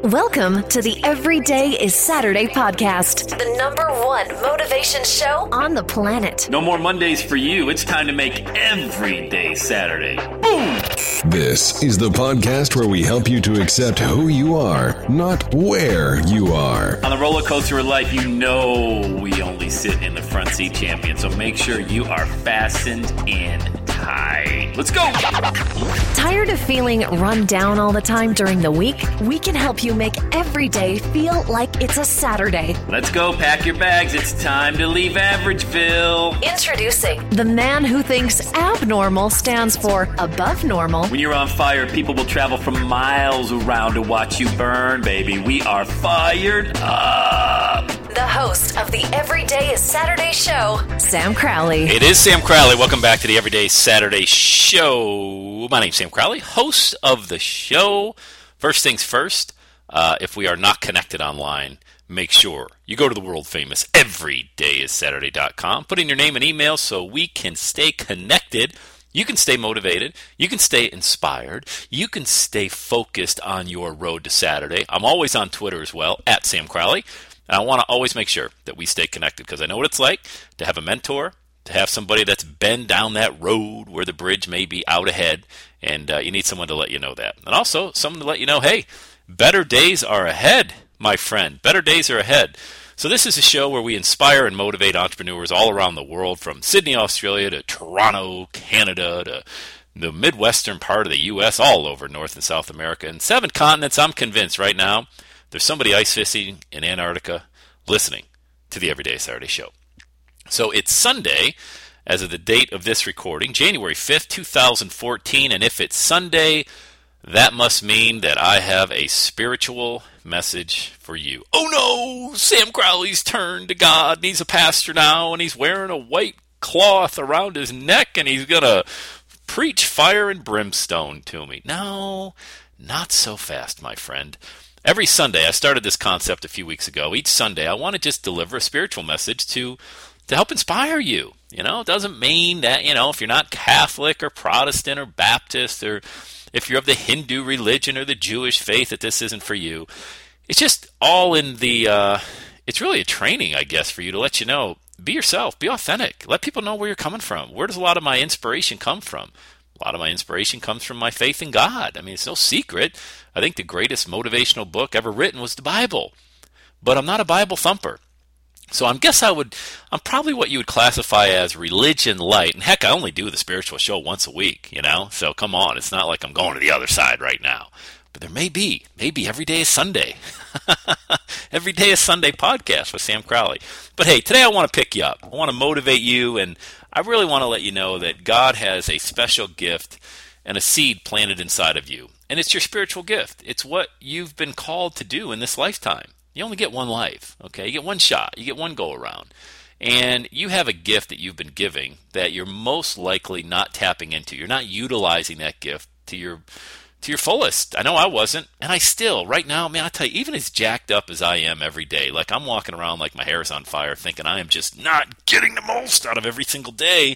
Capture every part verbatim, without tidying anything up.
Welcome to the Everyday is Saturday podcast, the number one motivation show on the planet. No more Mondays for you. It's time to make every day Saturday. Boom! This is the podcast where we help you to accept who you are, not where you are. On the roller coaster of life, you know we only sit in the front seat, champion. So make sure you are fastened in tight. Let's go! Tired of feeling run down all the time during the week? We can help you make every day feel like it's a Saturday. Let's go, pack your bags. It's time to leave Averageville. Introducing the man who thinks abnormal stands for above normal. When you're on fire, people will travel from miles around to watch you burn, baby. We are fired up. The host of the Everyday is Saturday show, Sam Crowley. It is Sam Crowley. Welcome back to the Everyday Saturday show. My name's Sam Crowley, host of the show. First things first, uh, if we are not connected online, make sure you go to the world famous everyday is saturday dot com. Put in your name and email so we can stay connected. You can stay motivated. You can stay inspired. You can stay focused on your road to Saturday. I'm always on Twitter as well, at Sam Crowley. And I want to always make sure that we stay connected because I know what it's like to have a mentor, to have somebody that's been down that road where the bridge may be out ahead, and uh, you need someone to let you know that. And also someone to let you know, hey, better days are ahead, my friend. Better days are ahead. So this is a show where we inspire and motivate entrepreneurs all around the world, from Sydney, Australia to Toronto, Canada, to the Midwestern part of the U S, all over North and South America, and seven continents. I'm convinced right now there's somebody ice fishing in Antarctica listening to the Everyday Saturday show. So it's Sunday, as of the date of this recording, January fifth, twenty fourteen, and if it's Sunday, that must mean that I have a spiritual message for you. Oh no, Sam Crowley's turned to God, and he's a pastor now, and he's wearing a white cloth around his neck, and he's going to preach fire and brimstone to me. No, not so fast, my friend. Every Sunday, I started this concept a few weeks ago. Each Sunday, I want to just deliver a spiritual message to to help inspire you. You know, it doesn't mean that, you know, if you're not Catholic or Protestant or Baptist, or if you're of the Hindu religion or the Jewish faith, that this isn't for you. It's just all in the, uh, it's really a training, I guess, for you to let you know, be yourself, be authentic. Let people know where you're coming from. Where does a lot of my inspiration come from? A lot of my inspiration comes from my faith in God. I mean, it's no secret. I think the greatest motivational book ever written was the Bible. But I'm not a Bible thumper. So I guess I would, I'm probably what you would classify as religion light. And heck, I only do the spiritual show once a week, you know? So come on, it's not like I'm going to the other side right now. But there may be, maybe every day is Sunday. Every day is Sunday podcast with Sam Crowley. But hey, today I want to pick you up. I want to motivate you, and I really want to let you know that God has a special gift and a seed planted inside of you. And it's your spiritual gift. It's what you've been called to do in this lifetime. You only get one life, okay? You get one shot. You get one go around. And you have a gift that you've been giving that you're most likely not tapping into. You're not utilizing that gift to your to your fullest. I know I wasn't, and I still, right now, man, I tell you, even as jacked up as I am every day, like I'm walking around like my hair's on fire thinking I am just not getting the most out of every single day,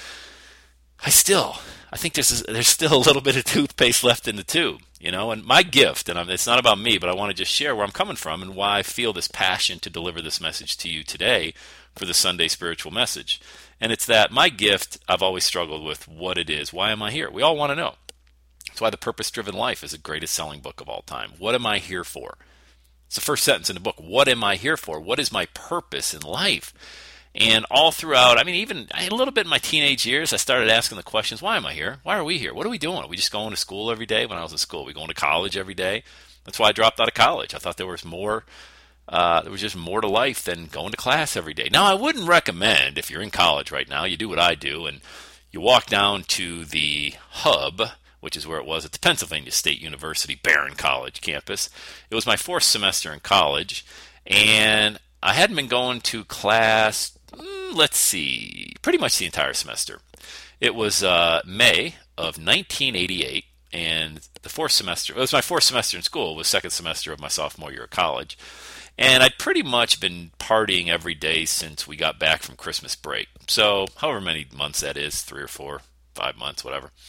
I still, I think there's there's still a little bit of toothpaste left in the tube, you know, and my gift, and I'm, it's not about me, but I want to just share where I'm coming from and why I feel this passion to deliver this message to you today for the Sunday spiritual message. And it's that my gift, I've always struggled with what it is. Why am I here? We all want to know. That's why The Purpose-Driven Life is the greatest selling book of all time. What am I here for? It's the first sentence in the book. What am I here for? What is my purpose in life? And all throughout, I mean, even a little bit in my teenage years, I started asking the questions, why am I here? Why are we here? What are we doing? Are we just going to school every day? When I was in school, are we going to college every day? That's why I dropped out of college. I thought there was more, uh, there was just more to life than going to class every day. Now, I wouldn't recommend, if you're in college right now, you do what I do, and you walk down to the hub, which is where it was at the Pennsylvania State University Barron College campus. It was my fourth semester in college, and I hadn't been going to class, mm, let's see, pretty much the entire semester. It was uh, May of nineteen eighty-eight, and the fourth semester, it was my fourth semester in school, it was second semester of my sophomore year of college. And I'd pretty much been partying every day since we got back from Christmas break. So however many months that is, three or four, five months, whatever.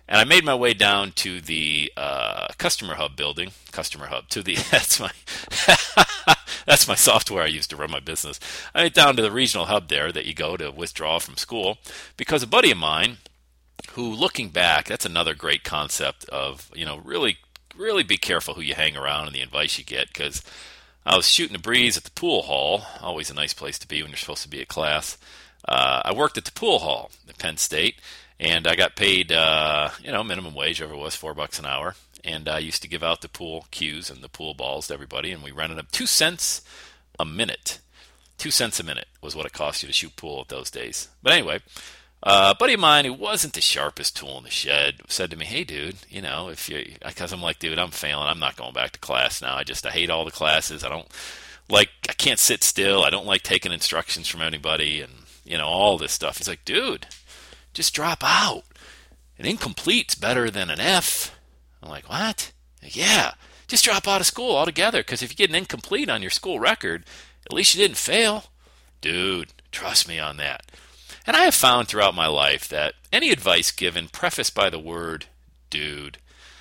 And I made my way down to the uh, Customer Hub building. Customer Hub to the that's my that's my software I use to run my business. I went down to the regional hub there that you go to withdraw from school because a buddy of mine, who looking back, that's another great concept of you know really really be careful who you hang around and the advice you get, because I was shooting a breeze at the pool hall. Always a nice place to be when you're supposed to be at class. Uh, I worked at the pool hall at Penn State. And I got paid, uh, you know, minimum wage, whatever it was, four bucks an hour. And I used to give out the pool cues and the pool balls to everybody. And we rented them two cents a minute. Two cents a minute was what it cost you to shoot pool at those days. But anyway, uh, a buddy of mine who wasn't the sharpest tool in the shed said to me, "Hey, dude, you know, if you," because I'm like, dude, I'm failing. I'm not going back to class now. I just, I hate all the classes. I don't like, I can't sit still. I don't like taking instructions from anybody and, you know, all this stuff. He's like, dude, just drop out. An incomplete's better than an F. I'm like, what? Yeah, just drop out of school altogether, because if you get an incomplete on your school record, at least you didn't fail. Dude, trust me on that. And I have found throughout my life that any advice given prefaced by the word dude,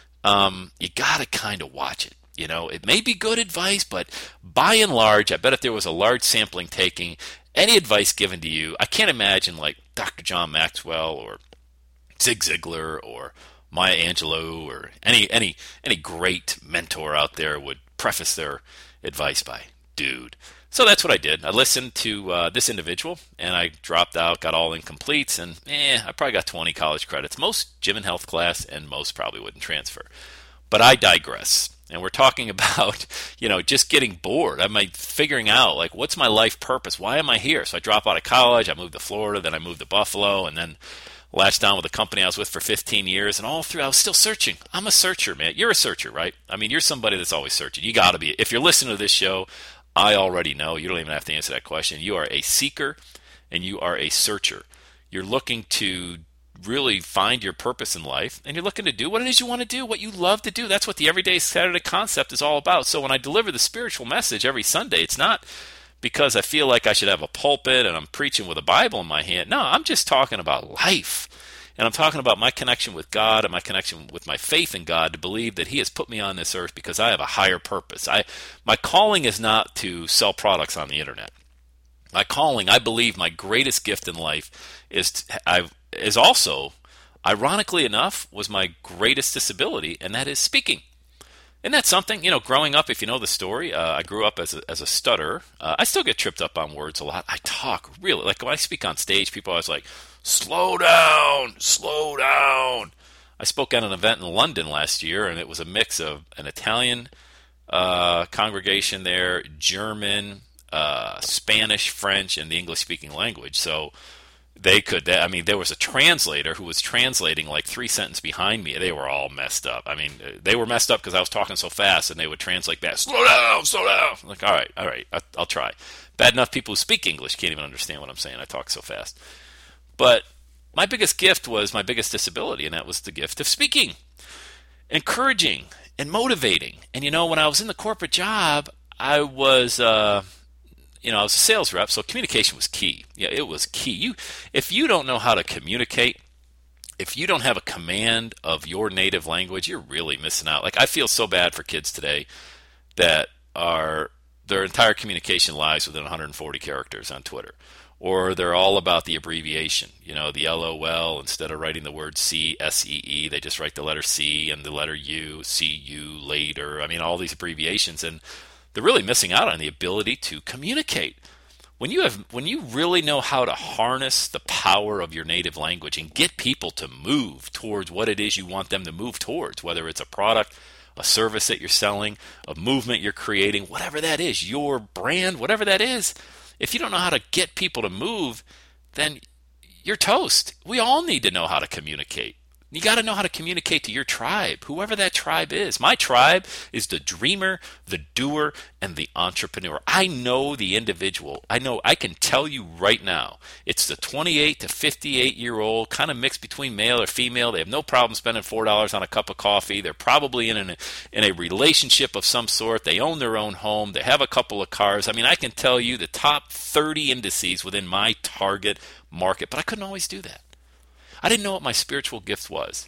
um, you got to kind of watch it. You know, it may be good advice, but by and large, I bet if there was a large sampling taking, any advice given to you, I can't imagine like Doctor John Maxwell or Zig Ziglar or Maya Angelou or any any any great mentor out there would preface their advice by dude. So that's what I did. I listened to uh, this individual, and I dropped out, got all incompletes, and eh, I probably got twenty college credits. Most gym and health class, and most probably wouldn't transfer. But I digress. And we're talking about, you know, just getting bored. I'm like figuring out, like, what's my life purpose? Why am I here? So I drop out of college. I moved to Florida. Then I moved to Buffalo. And then latched on with a company I was with for fifteen years. And all through, I was still searching. I'm a searcher, man. You're a searcher, right? I mean, you're somebody that's always searching. You got to be. If you're listening to this show, I already know. You don't even have to answer that question. You are a seeker and you are a searcher. You're looking to really find your purpose in life, and you're looking to do what it is you want to do, what you love to do. That's what the Everyday Saturday concept is all about. So when I deliver the spiritual message every Sunday, it's not because I feel like I should have a pulpit and I'm preaching with a Bible in my hand. No, I'm just talking about life. And I'm talking about my connection with God and my connection with my faith in God to believe that He has put me on this earth because I have a higher purpose. I, my calling is not to sell products on the internet. My calling, I believe my greatest gift in life is to, I've is also, ironically enough, was my greatest disability, and that is speaking. Isn't that something? You know, growing up, if you know the story, uh, I grew up as a, as a stutterer. Uh, I still get tripped up on words a lot. I talk really, like when I speak on stage, people are always like, slow down, slow down. I spoke at an event in London last year, and it was a mix of an Italian uh, congregation there, German, uh, Spanish, French, and the English-speaking language. So they could, I mean, there was a translator who was translating like three sentences behind me. They were all messed up. I mean, they were messed up because I was talking so fast, and they would translate back, slow down, slow down. I'm like, all right, all right, I'll try. Bad enough people who speak English can't even understand what I'm saying. I talk so fast. But my biggest gift was my biggest disability, and that was the gift of speaking, encouraging and motivating. And, you know, when I was in the corporate job, I was... Uh, You know, I was a sales rep, so communication was key. Yeah, it was key. You, if you don't know how to communicate, if you don't have a command of your native language, you're really missing out. Like, I feel so bad for kids today that are their entire communication lies within one hundred forty characters on Twitter, or they're all about the abbreviation. You know, the L O L, instead of writing the word C, S E E, they just write the letter C and the letter U, see you later. I mean, all these abbreviations, and they're really missing out on the ability to communicate. When you have, when you really know how to harness the power of your native language and get people to move towards what it is you want them to move towards, whether it's a product, a service that you're selling, a movement you're creating, whatever that is, your brand, whatever that is, if you don't know how to get people to move, then you're toast. We all need to know how to communicate. You got to know how to communicate to your tribe, whoever that tribe is. My tribe is the dreamer, the doer, and the entrepreneur. I know the individual. I know, I can tell you right now, it's the twenty-eight to fifty-eight-year-old, kind of mixed between male or female. They have no problem spending four dollars on a cup of coffee. They're probably in, an, in a relationship of some sort. They own their own home. They have a couple of cars. I mean, I can tell you the top thirty indices within my target market, but I couldn't always do that. I didn't know what my spiritual gift was.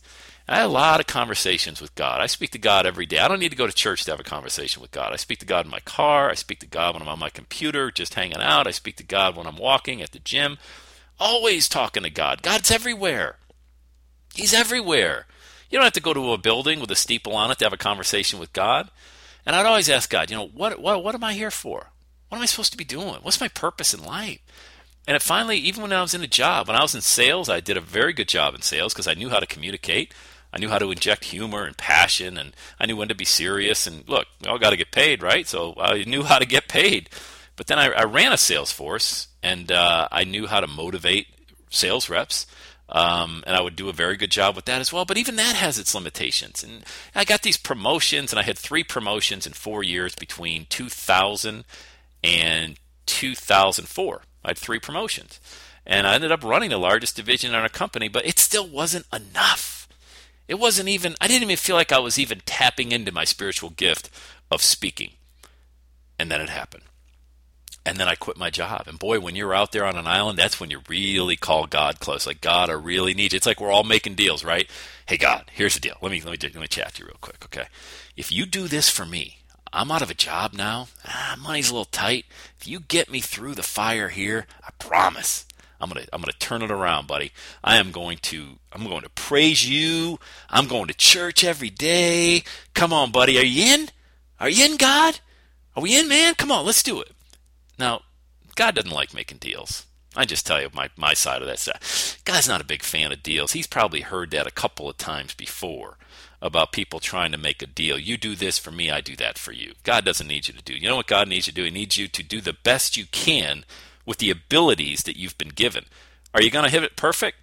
I had a lot of conversations with God. I speak to God every day. I don't need to go to church to have a conversation with God. I speak to God in my car. I speak to God when I'm on my computer just hanging out. I speak to God when I'm walking at the gym. Always talking to God. God's everywhere. He's everywhere. You don't have to go to a building with a steeple on it to have a conversation with God. And I'd always ask God, you know, what what what am I here for? What am I supposed to be doing? What's my purpose in life? And it finally, even when I was in a job, when I was in sales, I did a very good job in sales because I knew how to communicate. I knew how to inject humor and passion, and I knew when to be serious. And look, we all got to get paid, right? So I knew how to get paid. But then I, I ran a sales force, and uh, I knew how to motivate sales reps. Um, and I would do a very good job with that as well. But even that has its limitations. And I got these promotions, and I had three promotions in four years between two thousand and two thousand four. I had three promotions. And I ended up running the largest division in our company, but it still wasn't enough. It wasn't even, I didn't even feel like I was even tapping into my spiritual gift of speaking. And then it happened. And then I quit my job. And boy, when you're out there on an island, that's when you really call God close. Like, God, I really need you. It's like we're all making deals, right? Hey, God, here's the deal. Let me let me, let me chat to you real quick, okay? If you do this for me, I'm out of a job now. Ah, money's a little tight. If you get me through the fire here, I promise, I'm gonna I'm gonna turn it around, buddy. I am going to I'm going to praise you. I'm going to church every day. Come on, buddy. Are you in? Are you in, God? Are we in, man? Come on, let's do it. Now, God doesn't like making deals. I just tell you my, my side of that stuff. God's not a big fan of deals. He's probably heard that a couple of times before about people trying to make a deal. You do this for me, I do that for you. God doesn't need you to do. You know what God needs you to do? He needs you to do the best you can with the abilities that you've been given. Are you going to hit it perfect?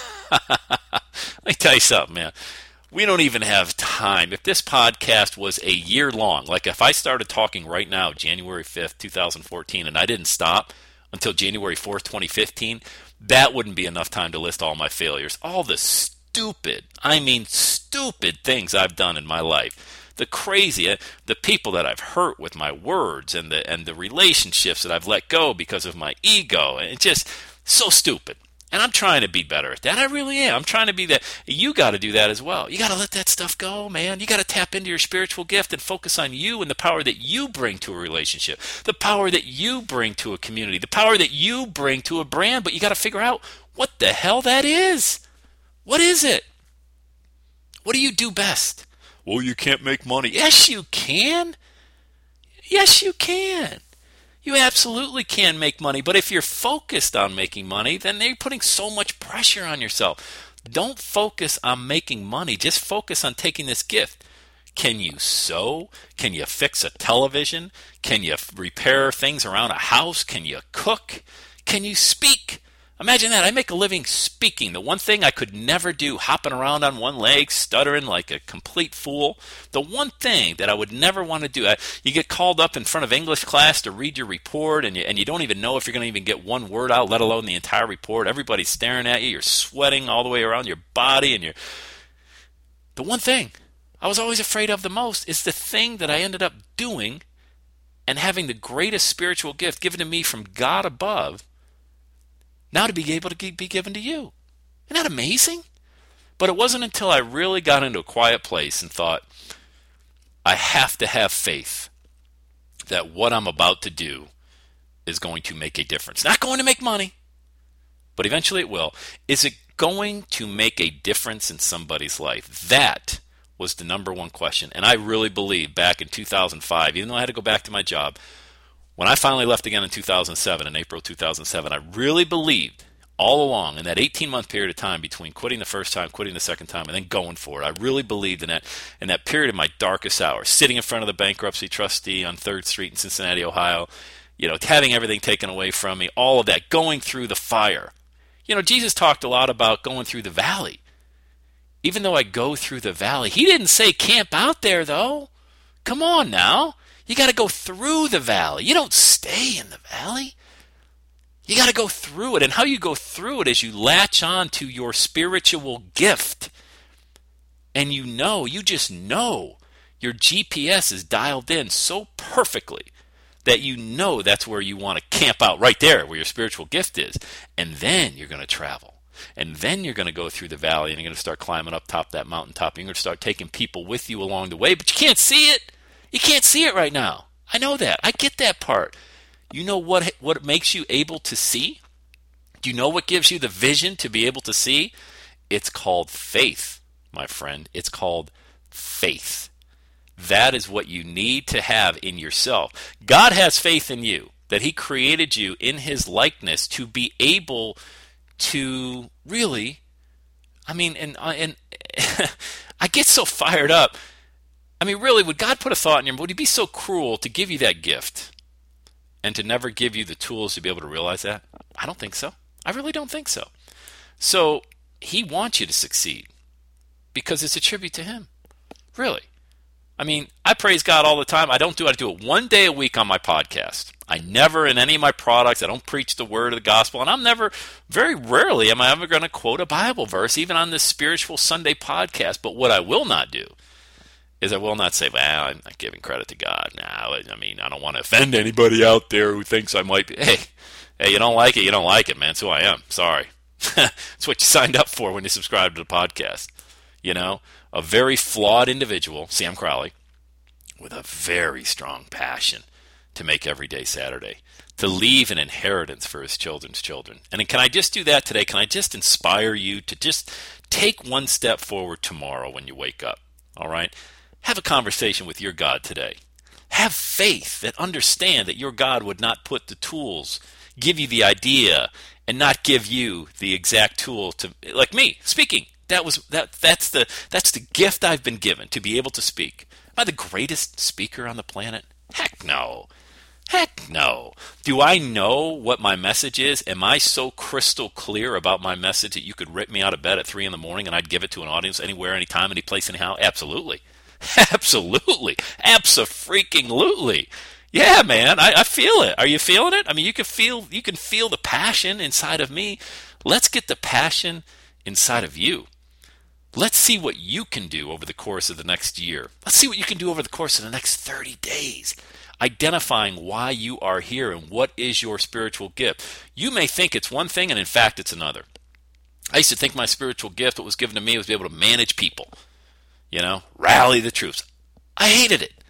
Let me tell you something, man. We don't even have time. If this podcast was a year long, like if I started talking right now, January fifth, twenty fourteen, and I didn't stop until January fourth, twenty fifteen, that wouldn't be enough time to list all my failures. All the stupid, I mean stupid things I've done in my life. The crazy, the people that I've hurt with my words, and the and the relationships that I've let go because of my ego. And it's just so stupid. And I'm trying to be better at that. I really am. I'm trying to be that. You got to do that as well. You got to let that stuff go, man. You got to tap into your spiritual gift and focus on you and the power that you bring to a relationship, the power that you bring to a community, the power that you bring to a brand. But you got to figure out what the hell that is. What is it? What do you do best? Well, you can't make money. Yes, you can. Yes, you can. You absolutely can make money, but if you're focused on making money, then you're putting so much pressure on yourself. Don't focus on making money. Just focus on taking this gift. Can you sew? Can you fix a television? Can you repair things around a house? Can you cook? Can you speak? Imagine that. I make a living speaking. The one thing I could never do, hopping around on one leg, stuttering like a complete fool. The one thing that I would never want to do. I, you get called up in front of English class to read your report, and you, and you don't even know if you're going to even get one word out, let alone the entire report. Everybody's staring at you. You're sweating all the way around your body. and you're. The one thing I was always afraid of the most is the thing that I ended up doing and having the greatest spiritual gift given to me from God above, now to be able to be given to you. Isn't that amazing? But it wasn't until I really got into a quiet place and thought, I have to have faith that what I'm about to do is going to make a difference. Not going to make money, but eventually it will. Is it going to make a difference in somebody's life? That was the number one question. And I really believe back in two thousand five, even though I had to go back to my job, when I finally left again in two thousand seven, in April two thousand seven, I really believed all along in that eighteen-month period of time between quitting the first time, quitting the second time, and then going for it. I really believed in that in that period of my darkest hour, sitting in front of the bankruptcy trustee on third street in Cincinnati, Ohio, you know, having everything taken away from me, all of that, going through the fire. You know, Jesus talked a lot about going through the valley. Even though I go through the valley, he didn't say camp out there, though. Come on now. You got to go through the valley. You don't stay in the valley. You got to go through it. And how you go through it is you latch on to your spiritual gift. And you know, you just know your G P S is dialed in so perfectly that you know that's where you want to camp out, right there where your spiritual gift is. And then you're going to travel. And then you're going to go through the valley and you're going to start climbing up top of that mountaintop. And you're going to start taking people with you along the way, but you can't see it. You can't see it right now. I know that. I get that part. You know what, what makes you able to see? Do you know what gives you the vision to be able to see? It's called faith, my friend. It's called faith. That is what you need to have in yourself. God has faith in you, that he created you in his likeness to be able to really, I mean, and, and I get so fired up. I mean, really, would God put a thought in you? Would he be so cruel to give you that gift and to never give you the tools to be able to realize that? I don't think so. I really don't think so. So he wants you to succeed because it's a tribute to him. Really. I mean, I praise God all the time. I don't do it. I do it one day a week on my podcast. I never, in any of my products, I don't preach the word of the gospel. And I'm never, very rarely am I ever going to quote a Bible verse, even on this Spiritual Sunday podcast. But what I will not do is I will not say, well, I'm not giving credit to God. No, I mean, I don't want to offend anybody out there who thinks I might be. Hey, hey, you don't like it, you don't like it, man. It's who I am. Sorry. It's what you signed up for when you subscribed to the podcast. You know, a very flawed individual, Sam Crowley, with a very strong passion to make every day Saturday, to leave an inheritance for his children's children. And can I just do that today? Can I just inspire you to just take one step forward tomorrow when you wake up? All right? Have a conversation with your God today. Have faith that understand that your God would not put the tools, give you the idea, and not give you the exact tool to, like me, speaking. That was that. That's the that's the gift I've been given, to be able to speak. Am I the greatest speaker on the planet? Heck no. Heck no. Do I know what my message is? Am I so crystal clear about my message that you could rip me out of bed at three in the morning and I'd give it to an audience anywhere, anytime, any place, anyhow? Absolutely. Absolutely. Abso-freaking-lutely. Yeah, man. I, I feel it. Are you feeling it? I mean, you can feel you can feel the passion inside of me. Let's get the passion inside of you. Let's see what you can do over the course of the next year. Let's see what you can do over the course of the next thirty days. Identifying why you are here and what is your spiritual gift. You may think it's one thing, and in fact, it's another. I used to think my spiritual gift, what was given to me, was to be able to manage people. You know, rally the troops. I hated it.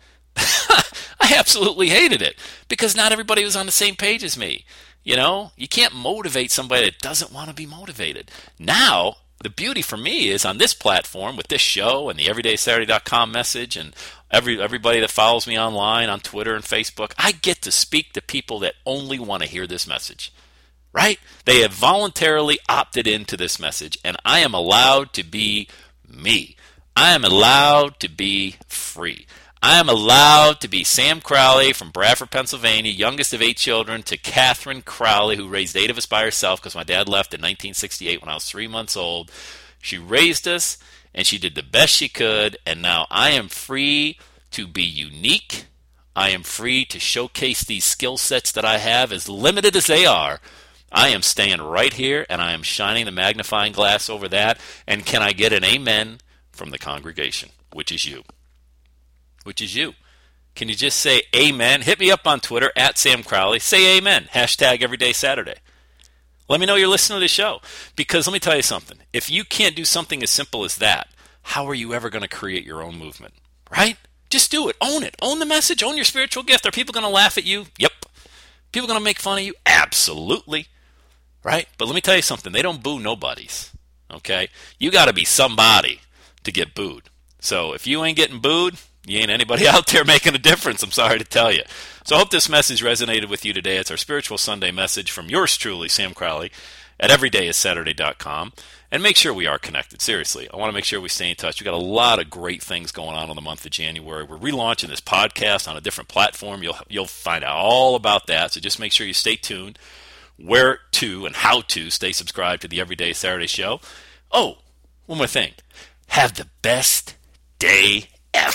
I absolutely hated it because not everybody was on the same page as me. You know, you can't motivate somebody that doesn't want to be motivated. Now, the beauty for me is on this platform with this show and the everyday saturday dot com message and every everybody that follows me online on Twitter and Facebook, I get to speak to people that only want to hear this message, right? They have voluntarily opted into this message, and I am allowed to be me. I am allowed to be free. I am allowed to be Sam Crowley from Bradford, Pennsylvania, youngest of eight children, to Catherine Crowley, who raised eight of us by herself because my dad left in nineteen sixty-eight when I was three months old. She raised us, and she did the best she could, and now I am free to be unique. I am free to showcase these skill sets that I have, as limited as they are. I am staying right here, and I am shining the magnifying glass over that. And can I get an amen from the congregation, which is you? Which is you. Can you just say amen? Hit me up on Twitter, at Sam Crowley. Say amen. Hashtag Everyday Saturday. Let me know you're listening to the show. Because let me tell you something. If you can't do something as simple as that, how are you ever going to create your own movement? Right? Just do it. Own it. Own the message. Own your spiritual gift. Are people going to laugh at you? Yep. People going to make fun of you? Absolutely. Right? But let me tell you something. They don't boo nobodies. Okay? You got to be somebody to get booed. So if you ain't getting booed, you ain't anybody out there making a difference, I'm sorry to tell you. So I hope this message resonated with you today. It's our Spiritual Sunday message from yours truly, Sam Crowley, at everyday is saturday dot com. And make sure we are connected. Seriously, I want to make sure we stay in touch. We've got a lot of great things going on in the month of January. We're relaunching this podcast on a different platform. You'll you'll find out all about that. So just make sure you stay tuned. Where to and how to stay subscribed to the Everyday Saturday Show. Oh, one more thing. Have the best day ever.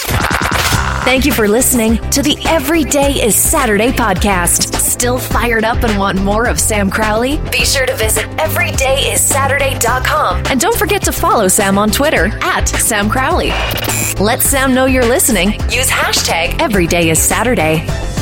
Thank you for listening to the Everyday is Saturday podcast. Still fired up and want more of Sam Crowley? Be sure to visit everyday is saturday dot com. And don't forget to follow Sam on Twitter at Sam Crowley. Let Sam know you're listening. Use hashtag Everyday is Saturday.